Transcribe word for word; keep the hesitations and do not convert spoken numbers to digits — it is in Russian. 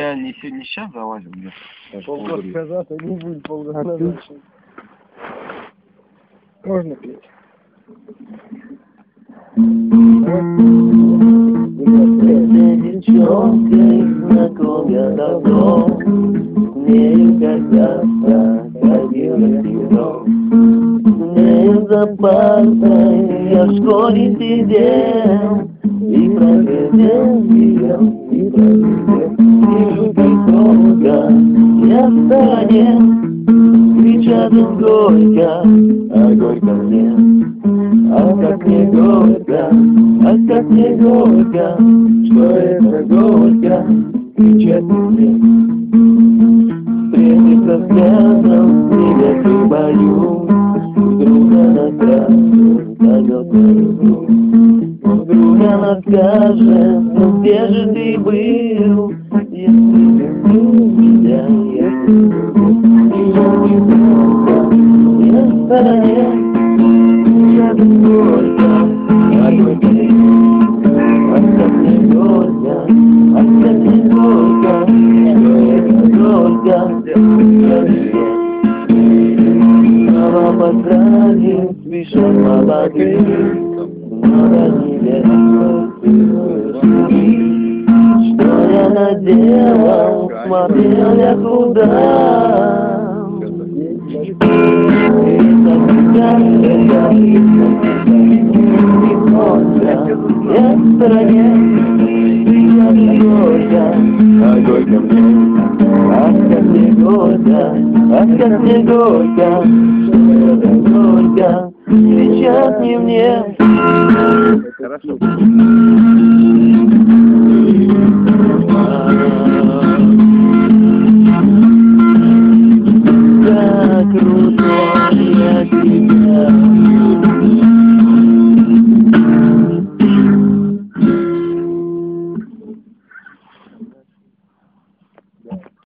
Я не сегодня сейчас залазил, мне полгода назад, а не будет полгода назад. Можно петь. Девчонкой знаком я давно, с нею когда-то ходил я кино. С нею за партой я в школе сидел, и проглядел ее, и проглядел. Вижу, как долго я в стороне, кричат им горько, а горько мне. А как мне горько, а как мне горько, что это горько, кричат мне. Встретиться взглядом, тебя ты боюсь, друга накажет, зовет мою грудь. Друга накажет, ну где же ты был, если люблю меня, если люблю. Я в стороне, я без горько, а горько мне. А как мне горько, а как мне горько, что это горько, я мне. Снова поздравить, спешат молодых, снова невесту. Что я наделал, смотрел я куда. Я в стороне, я не горько, а горько мне. А как мне горько, а как мне горько, что это горько, сейчас не мне. Хорошо. Как круто я тебя